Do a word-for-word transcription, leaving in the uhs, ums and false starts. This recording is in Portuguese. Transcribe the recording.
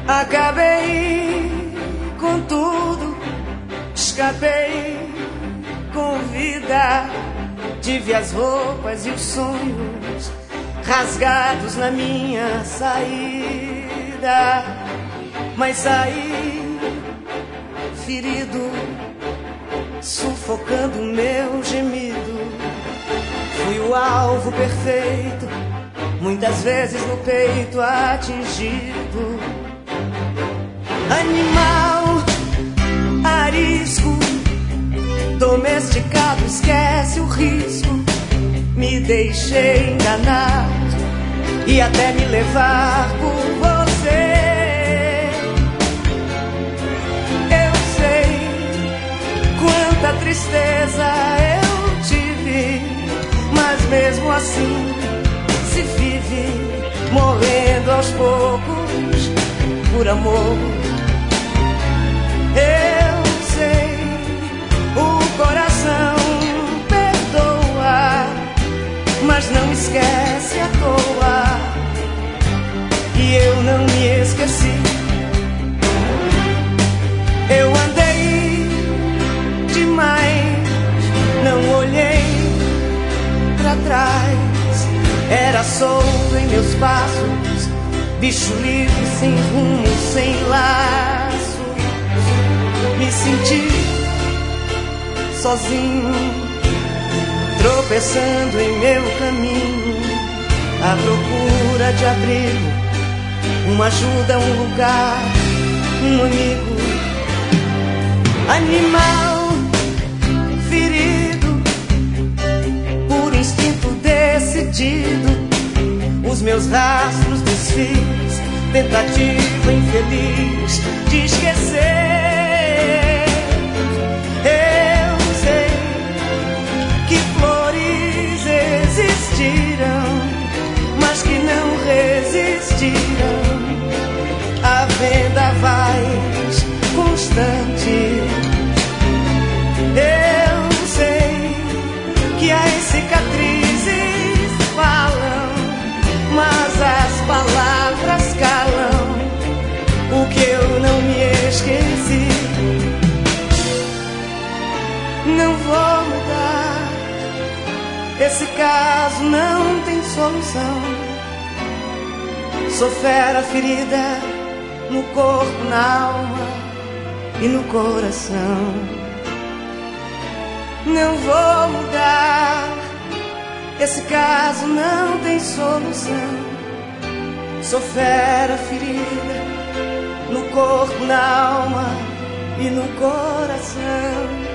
Acabei com tudo, escapei com vida. Tive as roupas e os sonhos rasgados na minha saída, mas saí ferido, sufocando o meu gemido. Fui o alvo perfeito, muitas vezes no peito atingido. Animal arisco, domesticado, esquece o risco. Me deixei enganar e até me levar por você. Eu sei quanta tristeza eu tive, mas mesmo assim se vive morrendo aos poucos por amor. Eu sei, o coração perdoa, mas não esquece à toa. E eu não me esqueci. Eu andei demais, não olhei pra trás. Era solto em meus passos, bicho livre, sem rumo, sem laço. Me senti sozinho, tropeçando em meu caminho, à procura de abrigo, uma ajuda, um lugar, um amigo. Animal ferido, por instinto decidido, os meus rastros desfiz, tentativa infeliz de esquecer. Eu sei que flores existiram, mas que não resistiram a vendavais constante. Eu sei que as cicatrizes falam, mas as palavras calam o que eu não me esqueci. Não vou mudar, esse caso não tem solução. Sou fera ferida no corpo, na alma e no coração. Não vou mudar, esse caso não tem solução. Sou fera ferida no corpo, na alma e no coração.